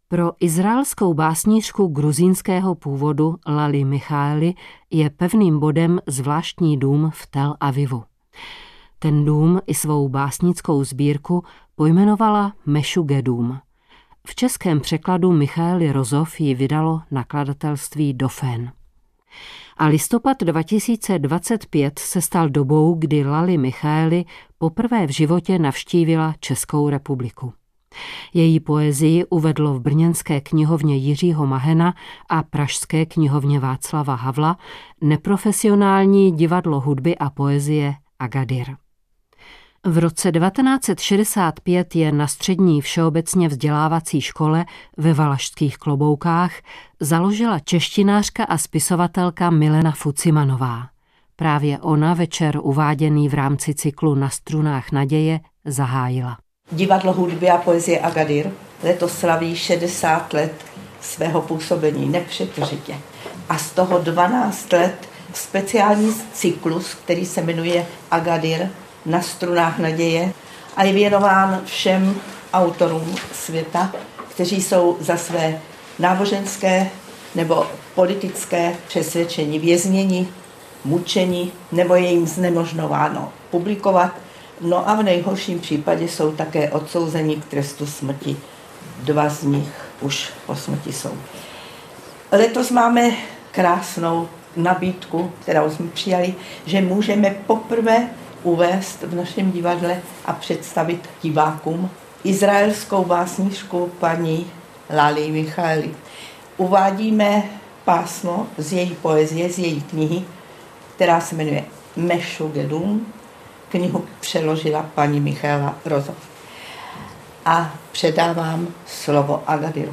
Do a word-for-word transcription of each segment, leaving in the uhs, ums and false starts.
Pro izraelskou básnířku gruzínského původu Lali Michaeli je pevným bodem zvláštní dům v Tel Avivu. Ten dům i svou básnickou sbírku pojmenovala Mešugedům. V českém překladu Michaeli Rozov ji vydalo nakladatelství Dofén. A listopad dva tisíce dvacet pět se stal dobou, kdy Lali Michaeli poprvé v životě navštívila Českou republiku. Její poezii uvedlo v brněnské knihovně Jiřího Mahena a pražské knihovně Václava Havla neprofesionální divadlo hudby a poezie Agadir. V roce devatenáct set šedesát pět je na střední všeobecně vzdělávací škole ve Valašských Kloboukách založila češtinářka a spisovatelka Milena Fucimanová. Právě ona večer uváděný v rámci cyklu Na strunách naděje zahájila. Divadlo hudby a poezie Agadir letos slaví šedesát let svého působení nepřetržitě. A z toho dvanáct let speciální cyklus, který se jmenuje Agadir Na strunách naděje a je věnován všem autorům světa, kteří jsou za své náboženské nebo politické přesvědčení vězněni, mučeni nebo je jim znemožnováno publikovat. No a v nejhorším případě jsou také odsouzeni k trestu smrti. Dva z nich už po smrti jsou. Letos máme krásnou nabídku, kterou jsme přijali, že můžeme poprvé uvést v našem divadle a představit divákům izraelskou básnířku paní Lali Michaeli. Uvádíme pásmo z její poezie, z její knihy, která se jmenuje Mešugedům. Knihu přeložila paní Michaela Rozov. A předávám slovo Agadiru.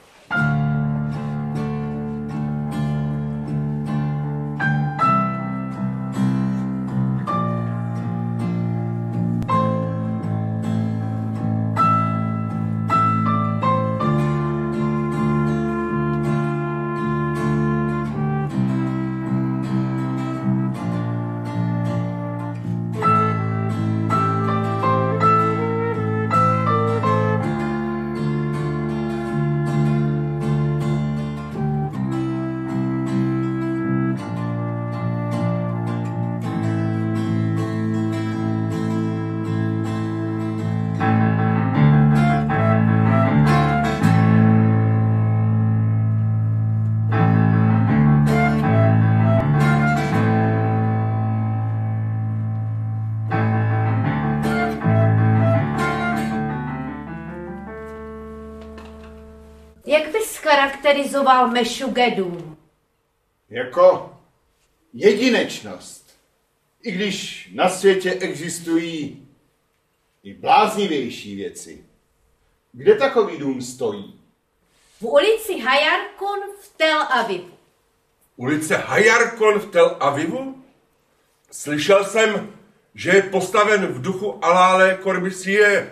Jak bys charakterizoval Mešugedům? Jako jedinečnost. I když na světě existují i bláznivější věci. Kde takový dům stojí? V ulici Hajarkon v Tel Avivu. Ulice Hajarkon v Tel Avivu? Slyšel jsem, že je postaven v duchu Alále Corbusier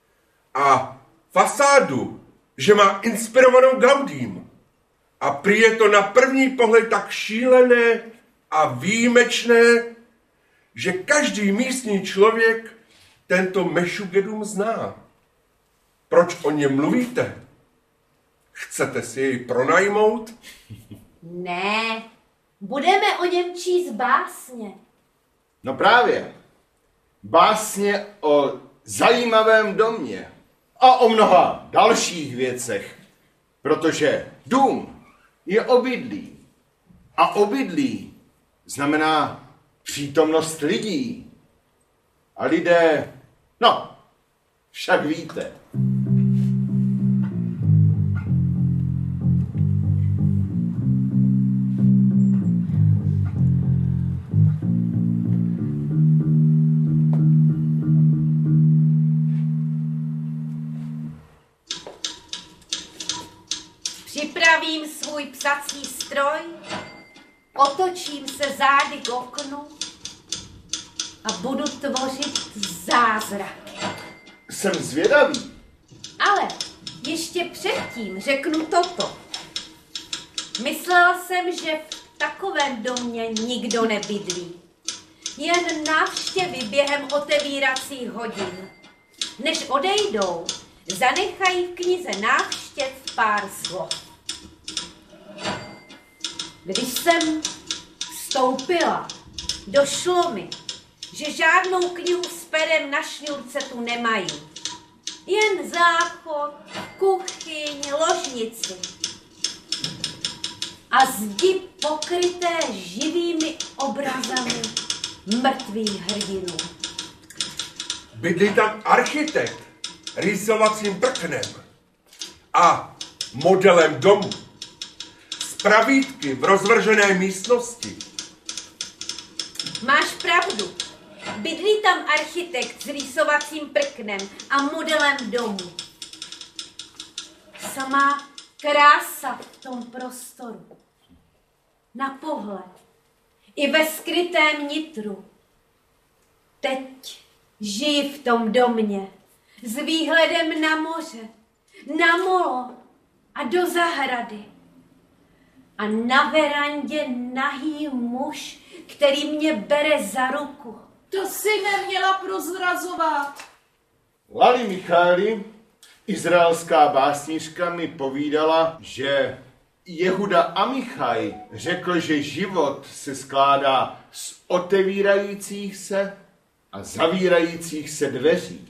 a fasádu, že má inspirovanou Gaudím. A prý je to na první pohled tak šílené a výjimečné, že každý místní člověk tento Mešugedům zná. Proč o něm mluvíte? Chcete si jej pronajmout? Ne, budeme o něm číst básně. No právě. Básně o zajímavém domě a o mnoha dalších věcech, protože dům je obydlí a obydlí znamená přítomnost lidí a lidé, no, však víte. Připravím svůj psací stroj, otočím se zády k oknu a budu tvořit zázraky. Jsem zvědavý. Ale ještě předtím řeknu toto. Myslela jsem, že v takovém domě nikdo nebydlí. Jen návštěvy během otevíracích hodin. Než odejdou, zanechají v knize návštěv pár slov. Když jsem vstoupila, došlo mi, že žádnou knihu s perem na šňůrce tu nemají. Jen záchod, kuchyň, ložnici. A zdi pokryté živými obrazami mrtvých hrdinů. Bydlí tam architekt rýsovacím prknem a modelem domu. Z pravítky v rozvržené místnosti. Máš pravdu. Bydlí tam architekt s rýsovacím prknem a modelem domu. Samá krása v tom prostoru. Na pohled. I ve skrytém nitru. Teď žiji v tom domě. S výhledem na moře, na molo a do zahrady. A na verandě nahý muž, který mě bere za ruku. To si neměla prozrazovat. Lali Michaeli, izraelská básnířka, mi povídala, že Jehuda Amichaj řekl, že život se skládá z otevírajících se a zavírajících se dveří.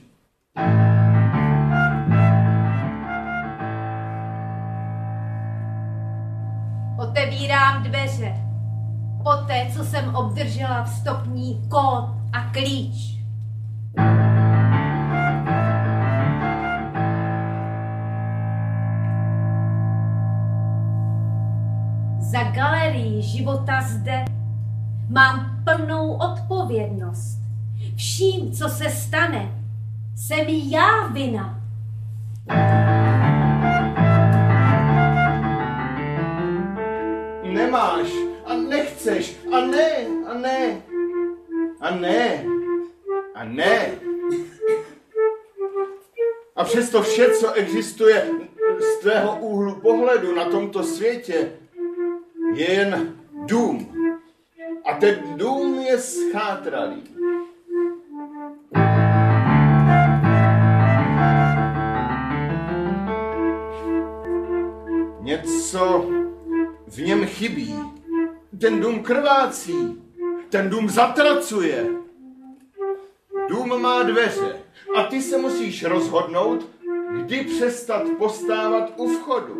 Otevírám dveře. Poté, co jsem obdržela vstupní kód a klíč. Za galerii života zde mám plnou odpovědnost. Vším, co se stane, jsem já vina. Nemáš a nechceš a ne a ne a ne a ne. A přesto vše, co existuje z tvého úhlu pohledu na tomto světě, je jen dům. A ten dům je schátralý. Něco v něm chybí. Ten dům krvácí. Ten dům zatracuje. Dům má dveře. A ty se musíš rozhodnout, kdy přestat postávat u vchodu.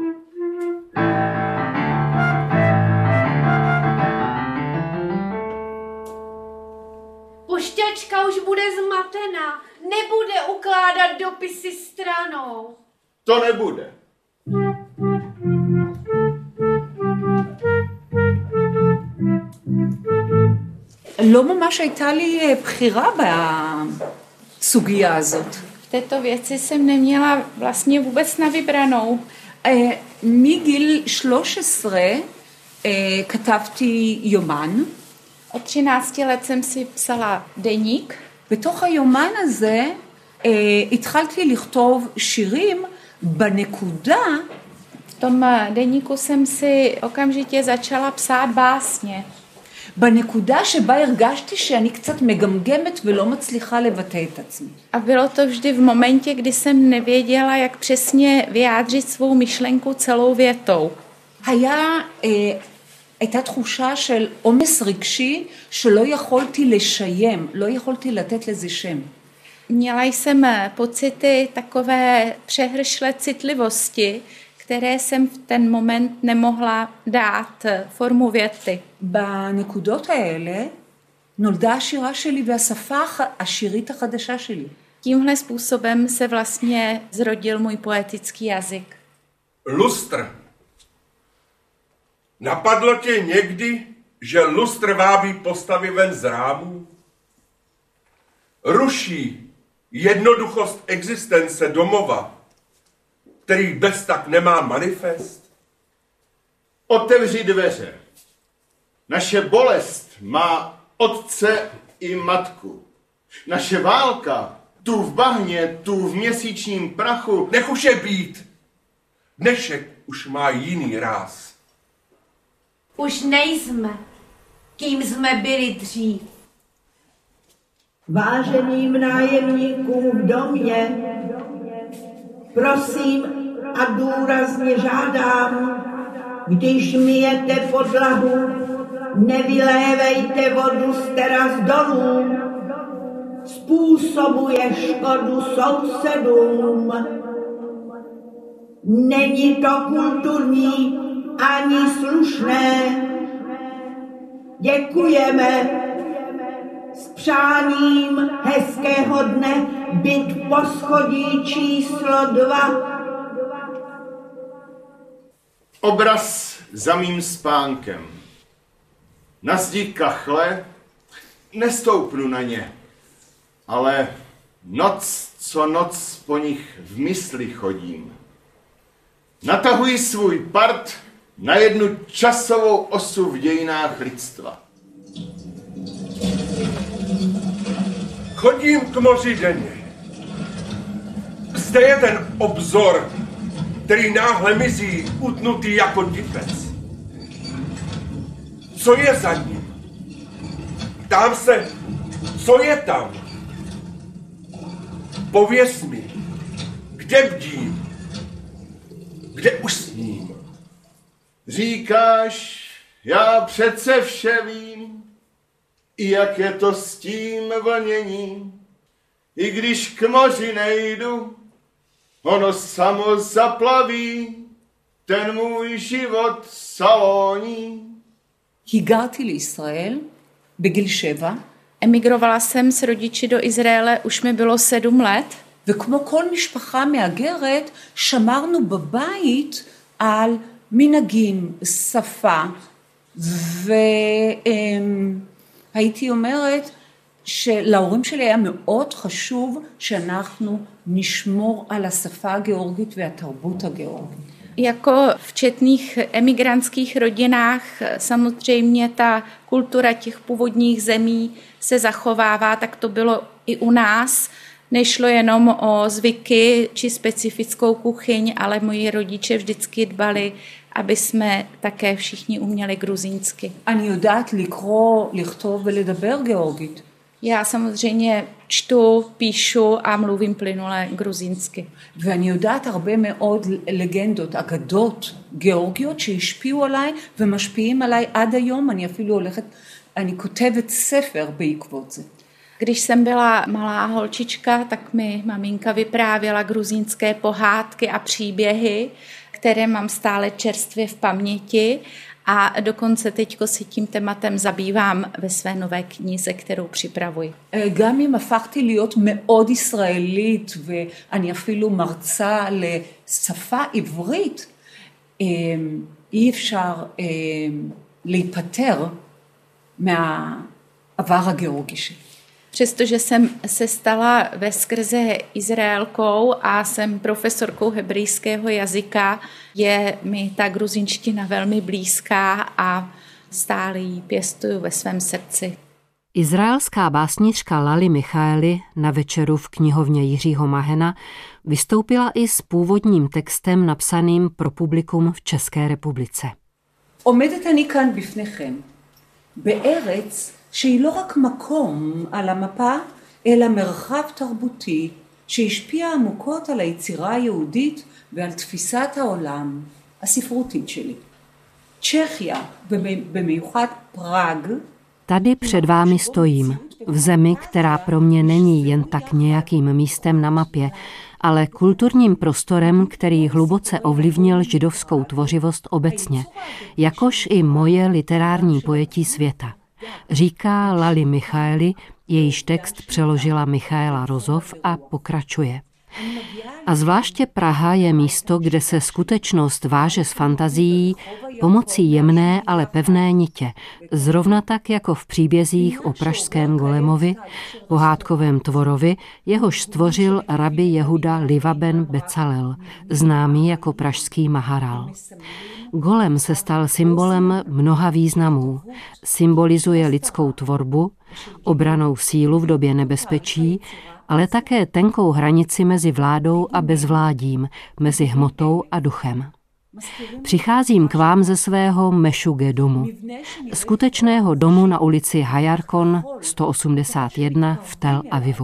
Pošťačka už bude zmatená. Nebude ukládat dopisy stranou. To nebude. לא ממש הייתה לי בחירה בסוגיה הזאת. V této věci jsem neměla vlastně vůbec na vybranou. מגיל שלוש עשרה כתבתי יומן. Od třinácti let jsem si psala deník. בתוך היומן הזה התחלתי לכתוב שירים בנקודה. V tom deníku jsem si okamžitě začala psát básně. בנקודה שבה הרגשתי שאני קצת מגמגמת ולא מצליחה לבטא את עצמי. A bylo to vždy v momentě, kdy jsem nevěděla, jak přesně vyjádřit svou myšlenku celou větou. היה, הייתה תחושה של עומס רגשי שלא יכולתי לשיים, לא יכולתי לתת לזה שם. Měla jsem pocity takové přehršlé citlivosti, které jsem v ten moment nemohla dát formu věty. בנקודות האלה נולדה השירה שלי והשפה השירית החדשה שלי. Tímhle způsobem se vlastně zrodil můj poetický jazyk. Lustr. Napadlo tě někdy, že lustr vábí postavy ven z rámů? Ruší jednoduchost existence domova, který bez tak nemá manifest? Otevři dveře. Naše bolest má otce i matku. Naše válka, tu v bahně, tu v měsíčním prachu. Nech už je být. Dnešek už má jiný ráz. Už nejsme, kým jsme byli dřív. Váženým nájemníkům v domě, prosím, a důrazně žádám, když myjete podlahu, nevylévejte vodu z teras dolů. Způsobuje škodu sousedům. Není to kulturní ani slušné. Děkujeme. S přáním hezkého dne, byt poschodí číslo dva. Obraz za mým spánkem. Na zdi kachle nestoupnu na ně, ale noc co noc po nich v mysli chodím. Natahuji svůj part na jednu časovou osu v dějinách lidstva. Chodím k moři denně. Zde je ten obzor, který náhle mizí, utnutý jako dipec. Co je za ním? Ptám se, co je tam? Pověz mi, kde bdím? Kde usním? Říkáš, já přece vše vím, i jak je to s tím vlněním. I když k moři nejdu, ono samo zaplaví ten můj život salóní. הגעתי לישראל בגיל שבע. Emigrovala jsem s rodiči do Izraele, už mi bylo sedm let. וכמו כל משפחה מהגרת, שמרנו בבית על מנהגים, שפה, והייתי אומרת שלהורים שלי היה מאוד חשוב שאנחנו נשמור על השפה הגיאורגית והתרבות הגיאורגית. Jako v četných emigrantských rodinách samozřejmě ta kultura těch původních zemí se zachovává, tak to bylo i u nás. Nešlo jenom o zvyky či specifickou kuchyň, ale moji rodiče vždycky dbali, aby jsme také všichni uměli gruzínsky. אני יודעת לקרוא, לכתוב ולדבר גיאורגית. Já samozřejmě čtu, píšu a mluvím plynule gruzínsky. ואני יודעת הרבה מאוד לגנדות, אגדות גיאורגיות שהשפיעו עליי ומשפיעים עליי עד היום. אני אפילו הולכת, אני כותבת ספר בעקבות זה. Když jsem byla malá holčička, tak mi maminka vyprávěla gruzínské pohádky a příběhy, které mám stále čerstvě v paměti. A dokonce teďko se tím tématem zabývám ve své nové knize, kterou připravuji. גם אם הפכתי להיות מאוד ישראלית ואני אפילו מרצה לשפה עברית, אי אפשר להיפטר מהעבר הגיאורגי שלי. Přestože jsem se stala veskrze Izraelkou a jsem profesorkou hebrejského jazyka, je mi ta gruzínština velmi blízká a stále ji pěstuju ve svém srdci. Izraelská básnířka Lali Michaeli na večeru v knihovně Jiřího Mahena vystoupila i s původním textem napsaným pro publikum v České republice. עומדת אני כאן בפניכם, בארץ שהיא לא רק מקום על המפה, אלא מרחב תרבותי שהשפיע עמוקות על היצירה היהודית ועל תפיסת העולם הספרותית שלי. צ'כיה, במיוחד פראג. Tady před vámi stojím, v zemi, která pro mě není jen tak nějakým místem na mapě, ale kulturním prostorem, který hluboce ovlivnil židovskou tvořivost obecně, jakož i moje literární pojetí světa. Říká Lali Michaeli, jejíž text přeložila Michaela Rozov a pokračuje. A zvláště Praha je místo, kde se skutečnost váže s fantazií pomocí jemné, ale pevné nitě, zrovna tak jako v příbězích o pražském Golemovi, pohádkovém tvorovi, jehož stvořil rabi Jehuda Livaben Becalel, známý jako pražský Maharal. Golem se stal symbolem mnoha významů. Symbolizuje lidskou tvorbu, obranou sílu v době nebezpečí, ale také tenkou hranici mezi vládou a bezvládím, mezi hmotou a duchem. Přicházím k vám ze svého Mešuge domu, skutečného domu na ulici Hajarkon sto osmdesát jedna v Tel Avivu.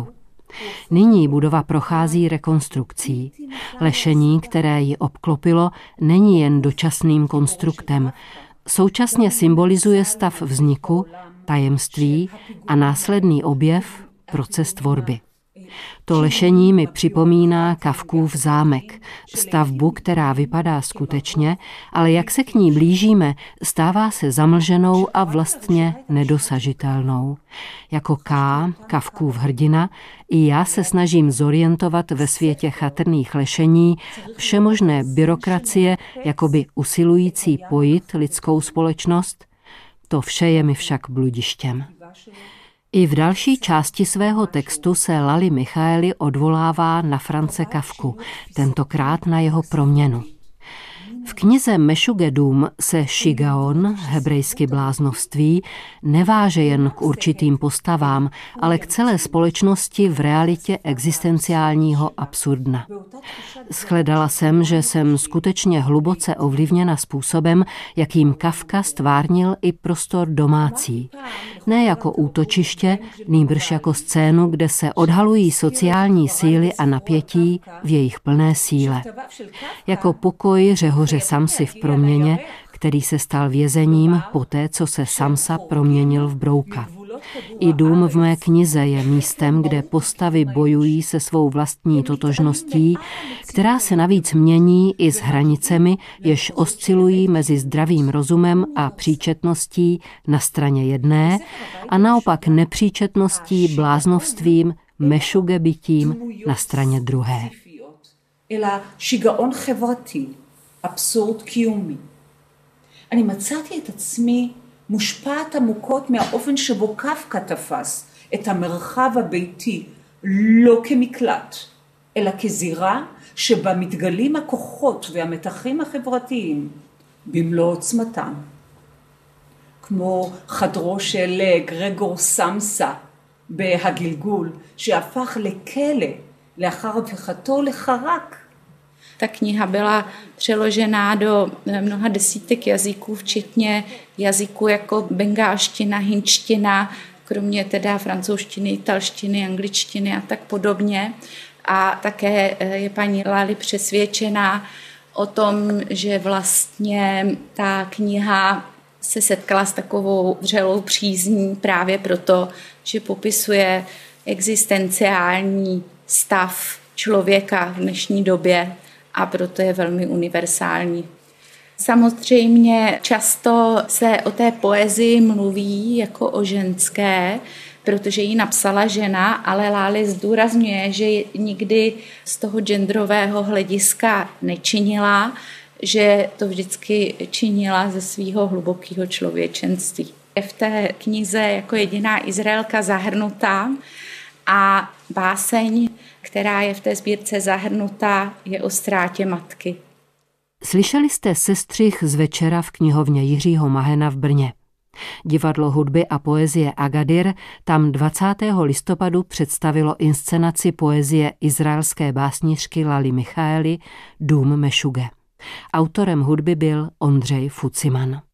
Nyní budova prochází rekonstrukcí. Lešení, které ji obklopilo, není jen dočasným konstruktem. Současně symbolizuje stav vzniku, tajemství a následný objev, proces tvorby. To lešení mi připomíná Kafkův zámek, stavbu, která vypadá skutečně, ale jak se k ní blížíme, stává se zamlženou a vlastně nedosažitelnou. Jako K, Kafkův hrdina, i já se snažím zorientovat ve světě chatrných lešení všemožné byrokracie, jakoby usilující pojit lidskou společnost. To vše je mi však bludištěm. I v další části svého textu se Lali Michaeli odvolává na Franze Kafku, tentokrát na jeho proměnu. V knize Mešuge dům se šigaon, hebrejsky bláznovství, neváže jen k určitým postavám, ale k celé společnosti v realitě existenciálního absurdna. Shledala jsem, že jsem skutečně hluboce ovlivněna způsobem, jakým Kafka stvárnil i prostor domácí. Ne jako útočiště, nýbrž jako scénu, kde se odhalují sociální síly a napětí v jejich plné síle. Jako pokoj řehoře Samsy v proměně, který se stal vězením poté, co se Samsa proměnil v brouka. I dům v mé knize je místem, kde postavy bojují se svou vlastní totožností, která se navíc mění i s hranicemi, jež oscilují mezi zdravým rozumem a příčetností na straně jedné a naopak nepříčetností, bláznovstvím, mešuge bytím na straně druhé. אבסורד קיומי. אני מצאתי את עצמי מושפעת עמוקות מהאופן שבו קפקא תפס את המרחב הביתי לא כמקלט, אלא כזירה שבה מתגלים הכוחות והמתחים החברתיים במלוא עוצמתם. כמו חדרו של גרגור סמסה בהגלגול, שהפך לכלא לאחר הפיכתו לחרק. Ta kniha byla přeložená do mnoha desítek jazyků, včetně jazyků jako bengálština, hindština, kromě teda francouzštiny, italštiny, angličtiny a tak podobně. A také je paní Lali přesvědčená o tom, že vlastně ta kniha se setkala s takovou vřelou přízní právě proto, že popisuje existenciální stav člověka v dnešní době, a proto je velmi univerzální. Samozřejmě často se o té poezii mluví jako o ženské, protože ji napsala žena, ale Lali zdůrazňuje, že nikdy z toho genderového hlediska nečinila, že to vždycky činila ze svého hlubokého člověčenství. Je v té knize jako jediná Izraelka zahrnutá a báseň, která je v té sbírce zahrnutá, je o ztrátě matky. Slyšeli jste sestřih z večera v knihovně Jiřího Mahena v Brně. Divadlo hudby a poezie Agadir tam dvacátého listopadu představilo inscenaci poezie izraelské básnířky Lali Michaeli Dům Mešuge. Autorem hudby byl Ondřej Fuciman.